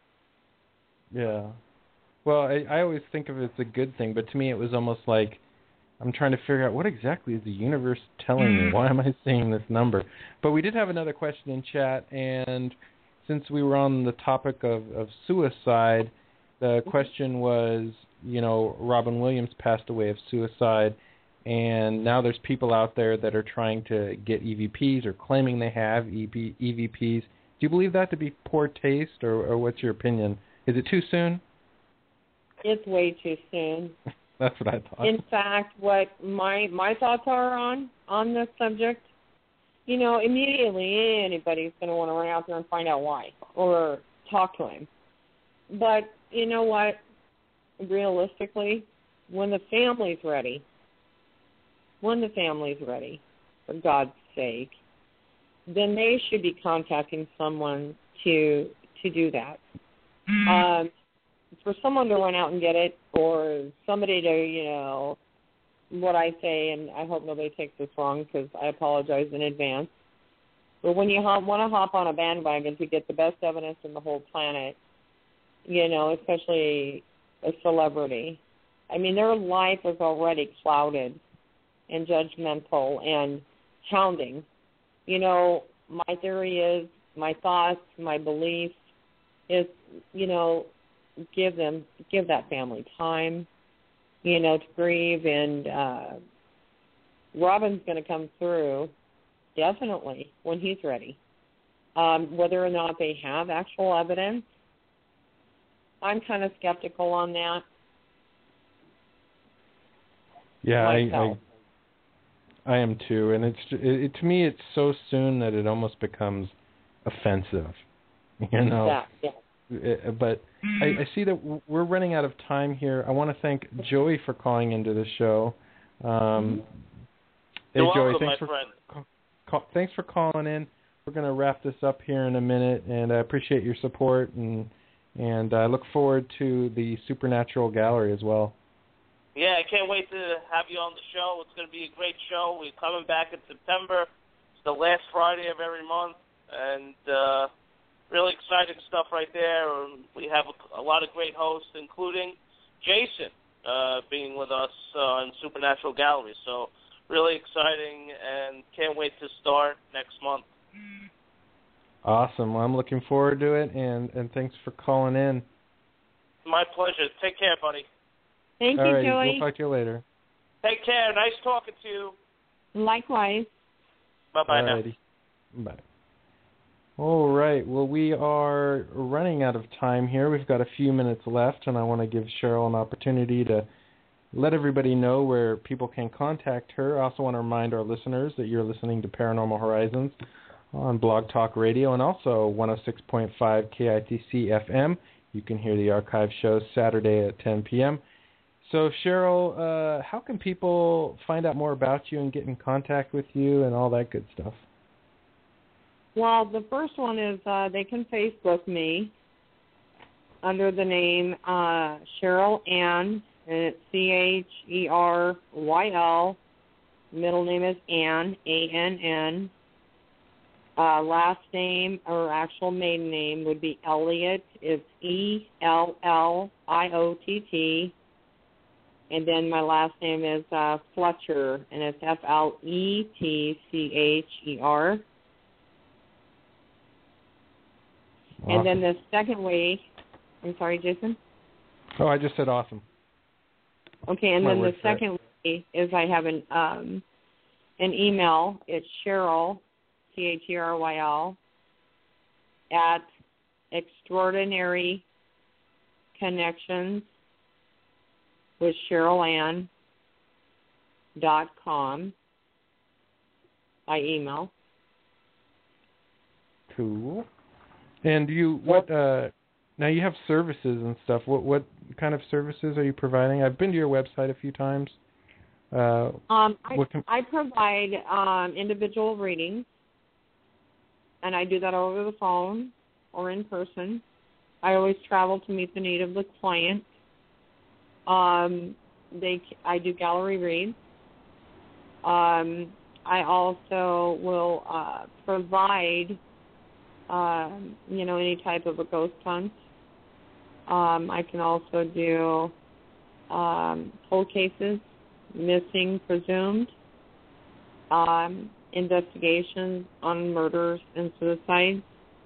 Yeah. Well, I, I always think of it as a good thing, but to me it was almost like I'm trying to figure out what exactly is the universe telling me? Why am I seeing this number? But we did have another question in chat, and since we were on the topic of, of suicide, the question was, you know, Robin Williams passed away of suicide, and now there's people out there that are trying to get E V Ps or claiming they have E V Ps. Do you believe that to be poor taste, or, or what's your opinion? Is it too soon? It's way too soon. That's what I thought. In fact, what my my thoughts are on on this subject, you know, immediately anybody's going to want to run out there and find out why or talk to him. But you know what? Realistically, when the family's ready, when the family's ready, for God's sake, then they should be contacting someone to to do that. Um, for someone to run out and get it, or somebody to, you know, what I say, and I hope nobody takes this wrong because I apologize in advance, but when you hop, want to hop on a bandwagon to get the best evidence in the whole planet, you know, especially a celebrity, I mean, their life is already clouded and judgmental and hounding. You know, my theory is, my thoughts, my beliefs is, you know, give them, give that family time, you know, to grieve. And uh, Robin's going to come through, definitely, when he's ready. Um, whether or not they have actual evidence, I'm kind of skeptical on that. Yeah, I, I I am too, and it's it, it, to me it's so soon that it almost becomes offensive, you know. Yeah, yeah. It, but I, I see that we're running out of time here. I want to thank Joey for calling into the show. Um, hey, You're Joey, welcome, thanks my for friend. call, call, thanks for calling in. We're going to wrap this up here in a minute, and I appreciate your support, and and I look forward to the Supernatural Gallery as well. Yeah, I can't wait to have you on the show. It's going to be a great show. We're coming back in September. It's the last Friday of every month, and uh, really exciting stuff right there. We have a, a lot of great hosts, including Jason uh, being with us uh, on Supernatural Gallery. So really exciting, and can't wait to start next month. Awesome. Well, I'm looking forward to it, and, and thanks for calling in. My pleasure. Take care, buddy. Thank All you, right, Joey. we'll talk to you later. Take care. Nice talking to you. Likewise. Bye-bye Alrighty. now. Bye. All right. Well, we are running out of time here. We've got a few minutes left, and I want to give Cheryl an opportunity to let everybody know where people can contact her. I also want to remind our listeners that you're listening to Paranormal Horizons on Blog Talk Radio and also one oh six point five K I T C F M. You can hear the archive shows Saturday at ten p.m. So, Cheryl, uh, how can people find out more about you and get in contact with you and all that good stuff? Well, the first one is uh, they can Facebook me under the name uh, Cheryl Ann, and it's C H E R Y L. Middle name is Ann, A N N. Uh, last name or actual maiden name would be Elliott. It's E L L I O T T. And then my last name is uh, Fletcher, and it's F L E T C H E R. Awesome. And then the second way, I'm sorry, Jason? Oh, I just said awesome. Okay, and My then the word for it. second way is I have an um, an email. It's Cheryl, C H E R Y L, at Extraordinary Connections with Cheryl Ann dot com by email. Cool. And you what uh now you have services and stuff. What what kind of services are you providing? I've been to your website a few times. Uh Um I what can, I provide um individual readings, and I do that over the phone or in person. I always travel to meet the need of the client. Um, they, I do gallery reads. Um, I also will uh, provide, um, you know, any type of a ghost hunt. Um, I can also do um, cold cases, missing, presumed, um, investigations on murders and suicides.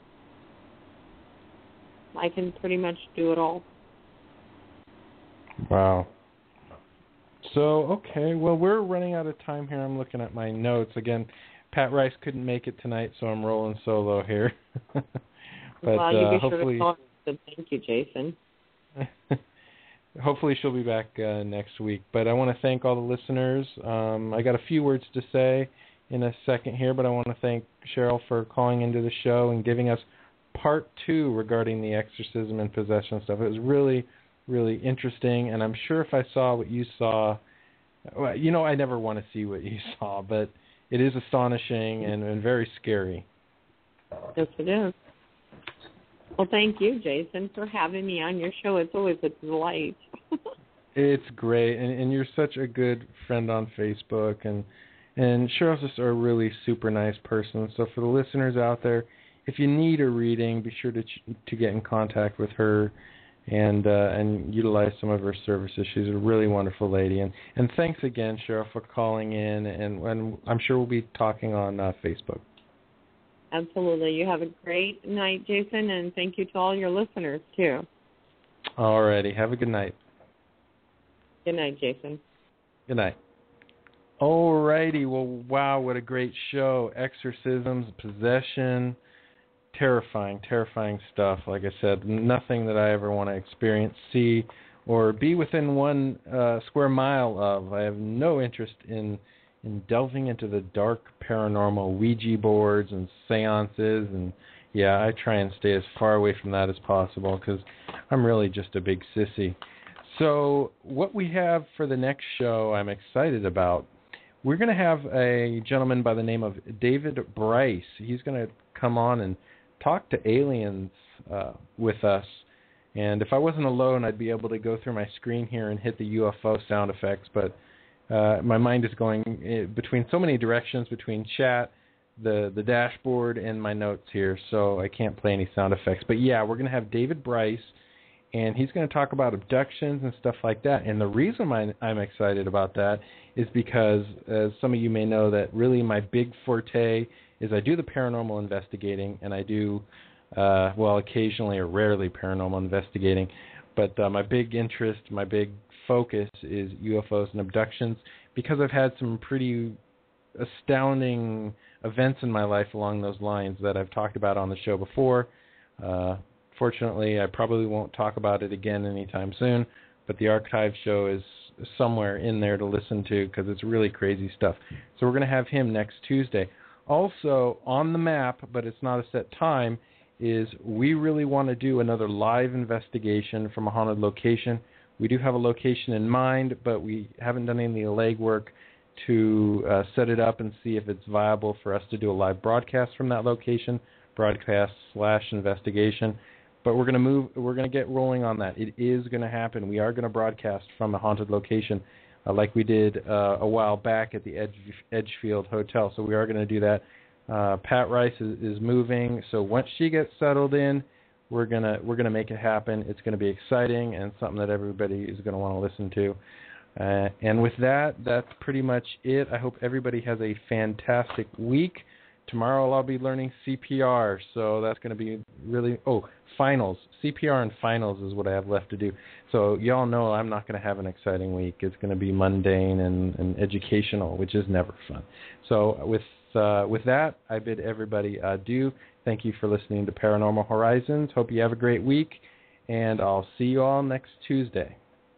I can pretty much do it all. Wow. So, okay, well, we're running out of time here. I'm looking at my notes. Again, Pat Rice couldn't make it tonight, so I'm rolling solo here. but well, you uh, be hopefully... sure to call him. Thank you, Jason. hopefully she'll be back uh, next week. But I want to thank all the listeners. Um, I got a few words to say in a second here, but I want to thank Cheryl for calling into the show and giving us part two regarding the exorcism and possession stuff. It was really, really interesting, and I'm sure if I saw what you saw, well, you know, I never want to see what you saw, but it is astonishing and, and very scary. Yes, it is. Well, thank you, Jason, for having me on your show. It's always a delight. It's great, and, and you're such a good friend on Facebook, and and Cheryl's just a really super nice person. So for the listeners out there, if you need a reading, be sure to ch- to get in contact with her and uh, and utilize some of her services. She's a really wonderful lady, and, and thanks again, Cheryl, for calling in, and, and I'm sure we'll be talking on uh, Facebook. Absolutely. You have a great night, Jason, and thank you to all your listeners, too. All righty. Have a good night. Good night, Jason. Good night. All righty. Well, wow, what a great show. Exorcisms, possession, terrifying, terrifying stuff. Like I said, nothing that I ever want to experience, see, or be within one uh, square mile of. I have no interest in in delving into the dark paranormal Ouija boards and seances, and yeah, I try and stay as far away from that as possible because I'm really just a big sissy. So what we have for the next show I'm excited about, we're going to have a gentleman by the name of David Bryce. He's going to come on and talk to aliens uh, with us, and if I wasn't alone, I'd be able to go through my screen here and hit the U F O sound effects, but Uh, my mind is going between so many directions, between chat, the, the dashboard, and my notes here, so I can't play any sound effects. But yeah, we're going to have David Bryce, and he's going to talk about abductions and stuff like that. And the reason I'm, I'm excited about that is because, as some of you may know, that really my big forte is I do the paranormal investigating, and I do, uh, well, occasionally or rarely paranormal investigating. But uh, my big interest, my big focus is U F Os and abductions because I've had some pretty astounding events in my life along those lines that I've talked about on the show before. Uh, fortunately, I probably won't talk about it again anytime soon, but the archive show is somewhere in there to listen to because it's really crazy stuff. So we're going to have him next Tuesday. Also, on the map, but it's not a set time, is we really want to do another live investigation from a haunted location. We do have a location in mind, but we haven't done any legwork to uh, set it up and see if it's viable for us to do a live broadcast from that location, broadcast slash investigation. But we're going to move. We're going to get rolling on that. It is going to happen. We are going to broadcast from a haunted location, uh, like we did uh, a while back at the Edge, Edgefield Hotel. So we are going to do that. Uh, Pat Rice is, is moving, so once she gets settled in, we're gonna we're gonna make it happen. It's gonna be exciting and something that everybody is gonna want to listen to. Uh, and with that, that's pretty much it. I hope everybody has a fantastic week. Tomorrow I'll be learning C P R, so that's gonna be really oh finals C P R and finals is what I have left to do. So y'all know I'm not gonna have an exciting week. It's gonna be mundane and, and educational, which is never fun. So with Uh, with that, I bid everybody adieu. Thank you for listening to Paranormal Horizons. Hope you have a great week, and I'll see you all next Tuesday.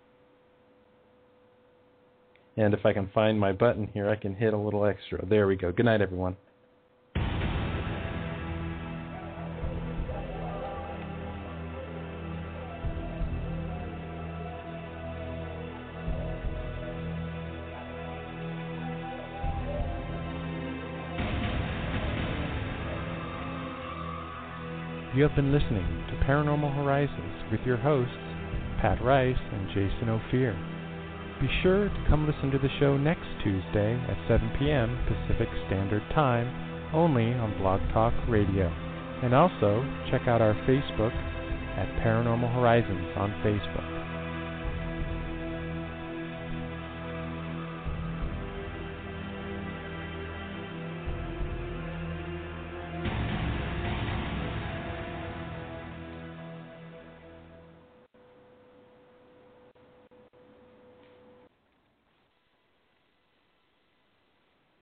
And if I can find my button here, I can hit a little extra. There we go. Good night, everyone. You have been listening to Paranormal Horizons with your hosts, Pat Rice and Jason Ophir. Be sure to come listen to the show next Tuesday at seven p.m. Pacific Standard Time, only on Blog Talk Radio. And also, check out our Facebook at Paranormal Horizons on Facebook.